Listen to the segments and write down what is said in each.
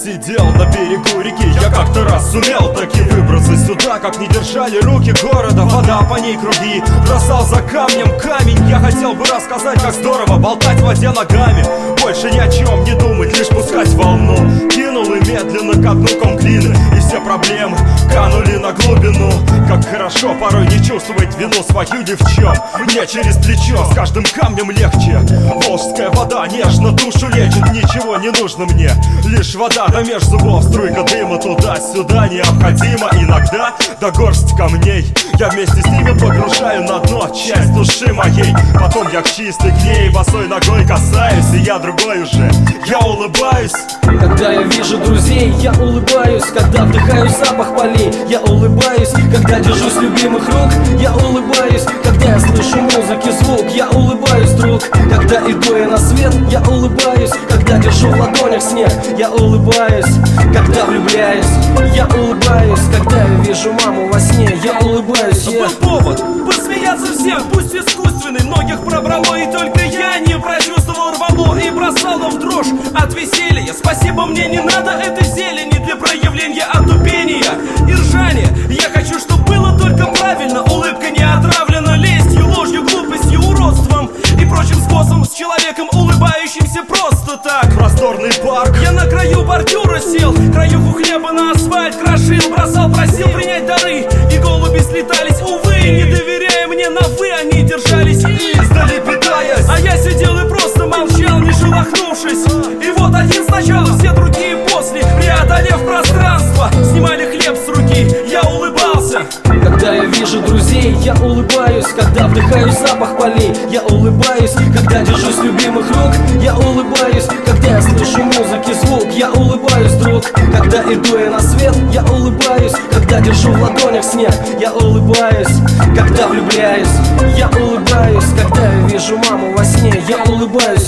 сидел на берегу реки. Я как-то раз сумел таки выбраться сюда, как не держали руки города. Вода, по ней круги, бросал за камнем камень. Я хотел бы рассказать, как здорово болтать в воде ногами, больше ни о чем не думать, лишь пускать волну. Кинул и медленно ко дну ком глины, и все проблемы канули на глубину. Как хорошо порой не чувствовать вину свою ни в чем. Мне через плечо с каждым камнем легче. Волжская вода нежно душу лечит. Ничего не нужно мне, лишь вода да меж зубов струйка дыма. Туда-сюда необходимо иногда до горсть камней. Я вместе с ними погружаю на дно часть души моей. Потом я к чистой к ней босой ногой касаюсь, и я другой уже, я улыбаюсь. Когда я вижу друзей, я улыбаюсь. Когда вдыхаю запах полей, я улыбаюсь. Когда держусь любимых рук, я улыбаюсь. Когда я слышу музыки звук, я улыбаюсь, друг. Когда иду я на свет, я улыбаюсь. Когда держу в ладонях снег, я улыбаюсь. Когда влюбляюсь, я улыбаюсь. Когда я вижу маму во сне, я улыбаюсь. Был повод посмеяться всем, пусть искусственный. Многих пробрало, и только я не прочувствовал, рвало и бросало в дрожь от веселья. Спасибо, мне не надо этой зелени для проявления отупения и ржания. Я хочу, чтобы было только правильно. Улыбка не отравлена лестью, ложью, глупостью, уродством и прочим способом. С человеком, улыбающимся просто так. Просторный парк. Я на краю бордюра сел, краюху хлеба на асфальт крошил, бросал, просил принять дары, и голуби слетались, увы, не доверяя мне на вы, они держались издали питаясь. А я сидел и просто молчал, не шелохнувшись. И вот один сначала, все другие после, преодолев пространство, снимали хлеб с руки, я улыбался. Когда я вижу друзей, я улыбаюсь. Когда вдыхаю запах полей, я улыбаюсь. Когда держусь любимых рук, я улыбаюсь. Когда я слышу музыки звук, я улыбаюсь, друг. Когда иду я на свет, я улыбаюсь. Когда держу в ладонях снег, я улыбаюсь. Когда влюбляюсь, я улыбаюсь. Когда я вижу маму во сне, я улыбаюсь,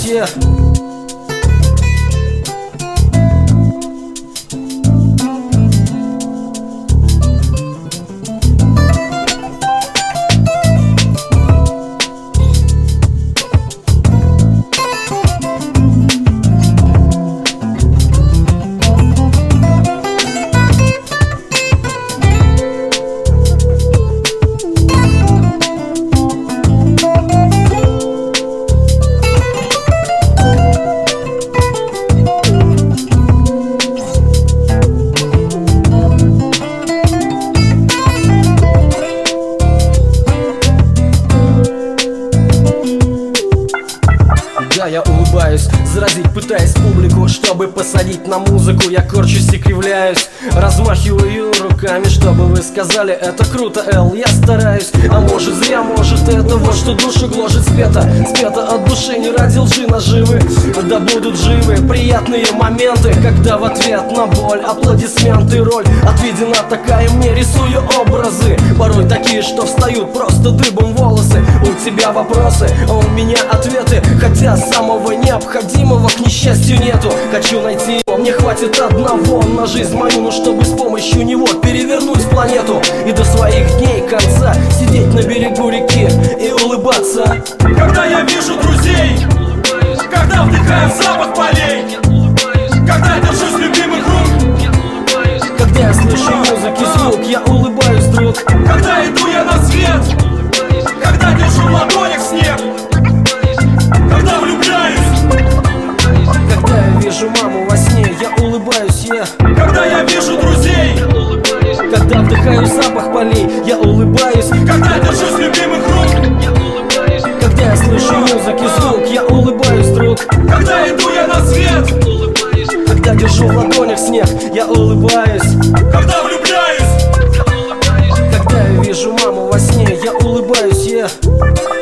я улыбаюсь, заразить пытаясь публику, чтобы посадить на музыку. Я корчусь и кривляюсь, размахиваю руками, чтобы вы сказали: это круто, Эл, я стараюсь. А может зря, может это вот что душу гложет. Спето от души, не ради лжи наживы. Да будут живы приятные моменты, когда в ответ на боль аплодисменты. Роль отведена такая, мне рисую образы, порой такие, что встают просто дыбом волосы. У тебя вопросы, а у меня ответы, хотя самого необходимого, к несчастью, нету. Хочу найти его, мне хватит одного на жизнь мою, но чтобы с помощью него перевернуть планету и до своих дней конца сидеть на берегу реки и улыбаться. Когда я вижу друзей, когда вдыхаю запах полей, когда держусь любимых рук, когда я слышу музыки звук, я улыбаюсь, друг. Когда иду я на свет, когда держу в ладонях снег, когда влюбляюсь, когда я вижу маму во сне, я улыбаюсь, когда я вижу друзей, когда вдыхаю запах полей, я улыбаюсь. когда держусь любимых рук, когда я слышу музыки звук, я улыбаюсь, друг. когда иду я на свет, когда держу в ладонях снег, я улыбаюсь. когда влюбляюсь, когда я вижу маму во сне, я улыбаюсь,